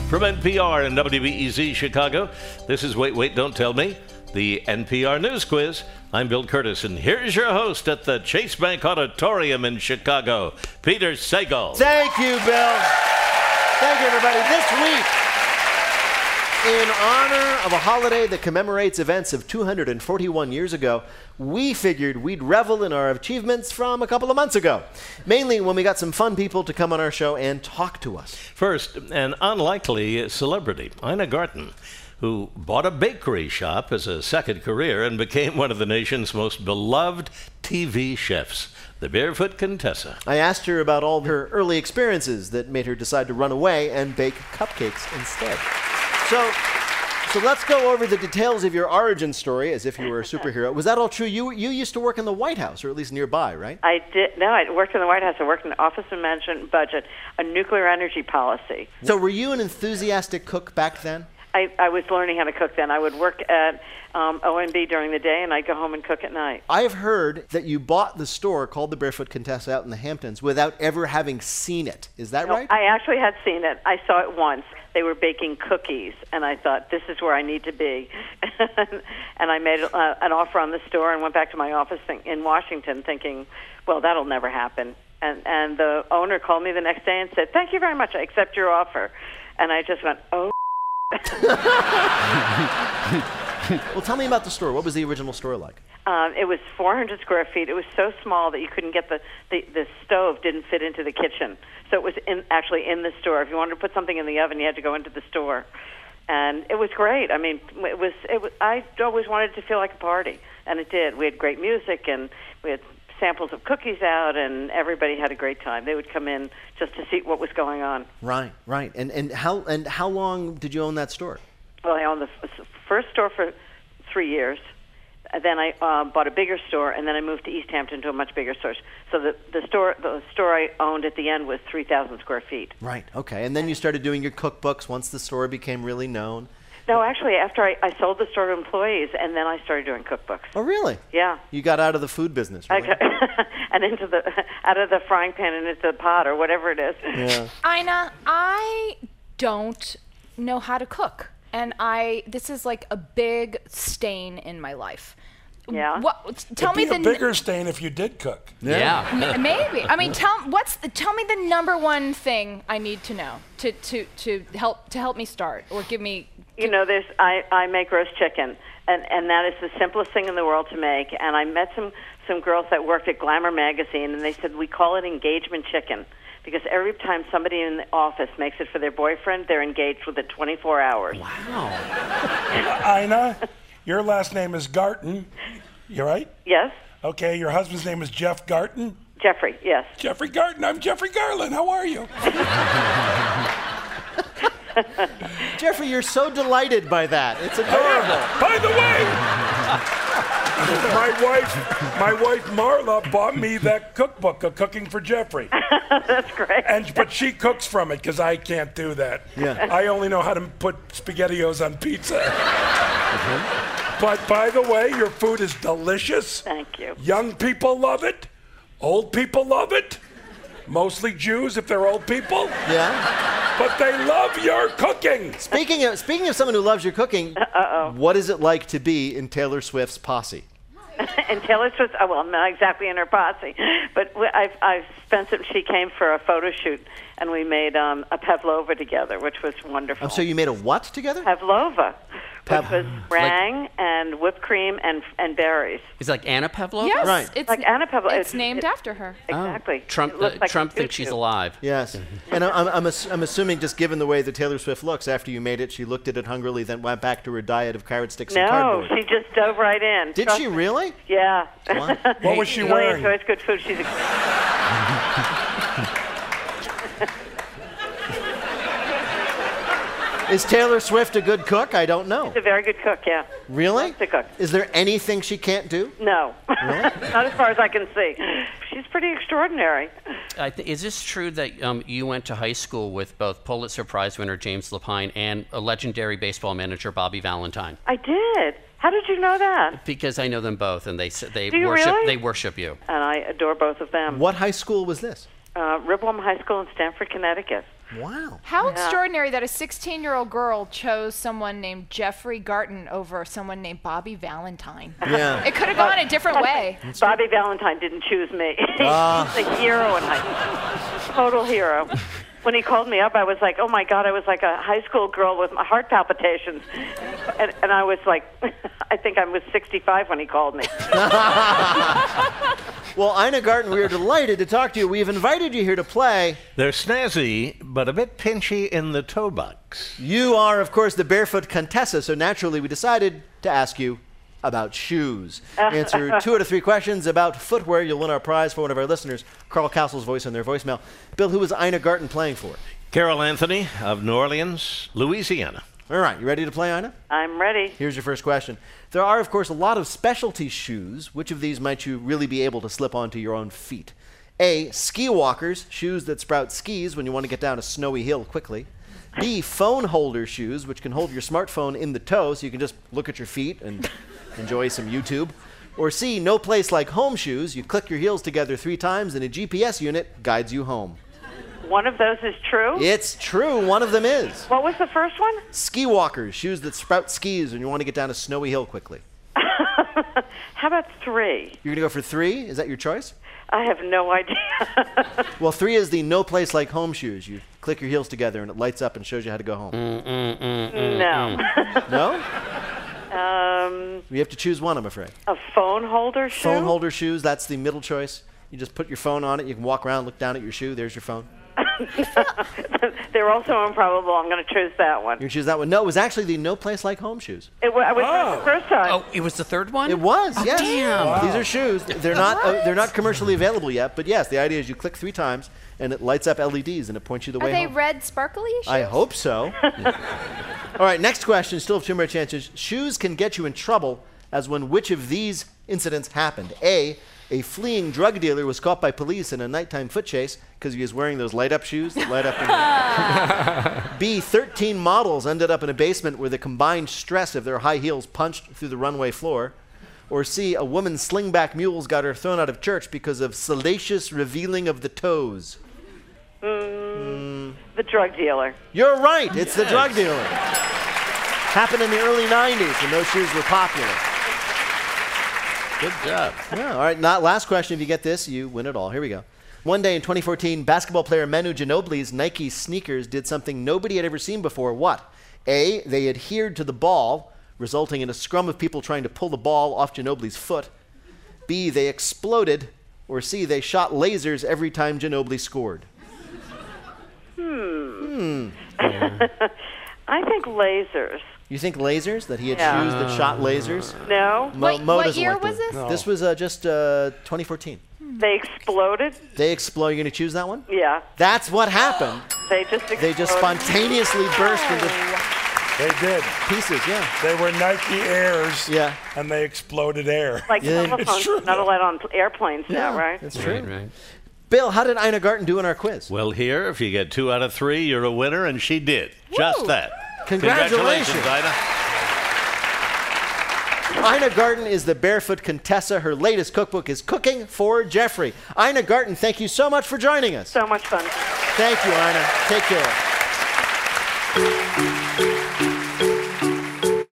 From NPR and WBEZ Chicago, this is Wait, Wait, Don't Tell Me, the NPR News Quiz. I'm Bill Curtis, and here's your host at the Chase Bank Auditorium in Chicago, Peter Sagal. Thank you, Bill. Thank you, everybody. This week, in honor of a holiday that commemorates events of 241 years ago, we figured we'd revel in our achievements from a couple of months ago, mainly when we got some fun people to come on our show and talk to us. First, an unlikely celebrity, Ina Garten, who bought a bakery shop as a second career and became one of the nation's most beloved TV chefs, the Barefoot Contessa. I asked her about all her early experiences that made her decide to run away and bake cupcakes instead. So let's go over the details of your origin story as if you were a superhero. Was that all true? You used to work in the White House, or at least nearby, right? I did. No, I worked in the White House. I worked in the Office of Management and Budget, a nuclear energy policy. So were you an enthusiastic cook back then? I was learning how to cook then. I would work at OMB during the day, and I'd go home and cook at night. I've heard that you bought the store called the Barefoot Contessa out in the Hamptons without ever having seen it. Is that right? I actually had seen it. I saw it once. They were baking cookies, and I thought, this is where I need to be. And I made an offer on the store and went back to my office in Washington thinking, well, that'll never happen. And the owner called me the next day and said, thank you very much. I accept your offer. And I just went, oh. Well, tell me about the store. What was the original store like? It was 400 square feet. It was so small that you couldn't get the stove didn't fit into the kitchen. So it was actually in the store. If you wanted to put something in the oven, you had to go into the store. And it was great. I mean, it was. I always wanted to feel like a party, and it did. We had great music, and we had samples of cookies out, and everybody had a great time. They would come in just to see what was going on. Right. And how long did you own that store? Well, I owned the first store for 3 years. Then I bought a bigger store, and then I moved to East Hampton to a much bigger store. So the store I owned at the end was 3,000 square feet. Right. Okay. And then you started doing your cookbooks once the store became really known. No, actually, after I sold the store to employees, and then I started doing cookbooks. Oh, really? Yeah. You got out of the food business, right? And out of the frying pan and into the pot or whatever it is. Yeah. Ina, I don't know how to cook. And this is like a big stain in my life. Yeah. Tell me It'd be a bigger stain if you did cook. Yeah. Maybe. I mean, tell me the number one thing I need to know to help me start or give me. You know, I make roast chicken, and that is the simplest thing in the world to make. And I met some girls that worked at Glamour magazine, and they said we call it engagement chicken. Because every time somebody in the office makes it for their boyfriend, they're engaged with it 24 hours. Wow. Ina, your last name is Garten. You right? Yes. Okay, your husband's name is Jeff Garten? Jeffrey, yes. Jeffrey Garten, I'm Jeffrey Garland. How are you? Jeffrey, you're so delighted by that. It's adorable. By the way, my wife Marla bought me that cookbook, A Cooking for Jeffrey. That's great. But she cooks from it because I can't do that. Yeah. I only know how to put SpaghettiOs on pizza. But by the way, your food is delicious. Thank you. Young people love it. Old people love it. Mostly Jews if they're old people. Yeah. But they love your cooking. Speaking of someone who loves your cooking, what is it like to be in Taylor Swift's posse? And Taylor Swift, well, I'm not exactly in her posse, but I've spent some. She came for a photo shoot, and we made a pavlova together, which was wonderful. So you made a what together? Pavlova, which was meringue and whipped cream and berries. It's like Anna Pavlova? Yes, Right. it's Like Anna Pavlova. It's named after her. Exactly. Trump It looks like Trump a thinks she's tutu. alive. Yes. And I'm assuming, just given the way that Taylor Swift looks, after you made it, she looked at it hungrily, then went back to her diet of carrot sticks and No, cardboard. she just dove right in. Did Trust she me. really? Yeah. What was she really wearing? enjoys good food. She's Is Taylor Swift a good cook? I don't know. a very good cook, yeah. Really? Loves to cook. Is there anything she can't do? No. Not as far as I can see. She's pretty extraordinary. Is this true that you went to high school with both Pulitzer Prize winner James Lapine and a legendary baseball manager Bobby Valentine? I did. How did you know that? Because I know them both, and they Do you worship really? they worship you. And I adore both of them. What high school was this? Ribbleham High School in Stamford, Connecticut. Wow. How extraordinary that a 16-year-old girl chose someone named Jeffrey Garten over someone named Bobby Valentine. Yeah. It could have gone a different way. Bobby Valentine didn't choose me. He's a hero in high school. Total hero. When he called me up, I was like, oh, my God, I was like a high school girl with my heart palpitations. And I was like, I think I was 65 when he called me. Well, Ina Garten, we are delighted to talk to you. We've invited you here to play. They're snazzy, but a bit pinchy in the toe box. You are, of course, the Barefoot Contessa, so naturally we decided to ask you about shoes. Answer 2 out of 3 questions about footwear. You'll win our prize for one of our listeners, Carl Castle's voice in their voicemail. Bill, who was Ina Garten playing for? Carol Anthony of New Orleans, Louisiana. All right, you ready to play, Ina? I'm ready. Here's your first question. There are, of course, a lot of specialty shoes. Which of these might you really be able to slip onto your own feet? A, ski walkers, shoes that sprout skis when you want to get down a snowy hill quickly. B, phone holder shoes, which can hold your smartphone in the toe so you can just look at your feet and enjoy some YouTube. Or C, no place like home shoes. You click your heels together 3 times and a GPS unit guides you home. One of those is true? It's true. One of them is. What was the first one? Ski walkers, shoes that sprout skis when you want to get down a snowy hill quickly. How about 3? You're going to go for 3? Is that your choice? I have no idea. Well, 3 is the no place like home shoes. You click your heels together and it lights up and shows you how to go home. No. No? You have to choose one, I'm afraid. A phone holder shoe? Phone holder shoes, that's the middle choice. You just put your phone on it. You can walk around, look down at your shoe. There's your phone. They're also improbable. I'm going to choose that one. You can choose that one. No, it was actually the no place like home shoes. I was the first time. Oh, it was the third one? It was, yes. damn. Wow. These are shoes. They're not commercially available yet, but yes, the idea is you click 3 times and it lights up LEDs and it points you the Are way they home. red sparkly shoes? I hope so. All right, next question. Still have 2 more chances. Shoes can get you in trouble as when which of these incidents happened? A fleeing drug dealer was caught by police in a nighttime foot chase because he was wearing those light-up shoes that light up. B, 13 models ended up in a basement where the combined stress of their high heels punched through the runway floor. Or C, a woman's slingback mules got her thrown out of church because of salacious revealing of the toes. The drug dealer. You're right. It's the drug dealer. Happened in the early 90s when those shoes were popular. Good job. Yeah, all right, last question. If you get this, you win it all. Here we go. One day in 2014, basketball player Manu Ginobili's Nike sneakers did something nobody had ever seen before. What? A, they adhered to the ball, resulting in a scrum of people trying to pull the ball off Ginobili's foot. B, they exploded. Or C, they shot lasers every time Ginobili scored. I think lasers. You think lasers? That he had shoes that shot lasers? No? What doesn't year like was those. this? This was just 2014. They exploded? They explode. You're going to choose that one? Yeah. That's what happened. They just exploded. They just spontaneously burst into They did. pieces, yeah. They were Nike Airs. Yeah. And they exploded air. Like Yeah. telephones, true. not allowed on airplanes now, right? That's true. Right. Bill, how did Ina Garten do in our quiz? Well, here, if you get 2 out of 3, you're a winner, and she did. Just that. Congratulations. Ina. Ina Garten is the Barefoot Contessa. Her latest cookbook is Cooking for Jeffrey. Ina Garten, thank you so much for joining us. So much fun. Thank you, Ina. Take care.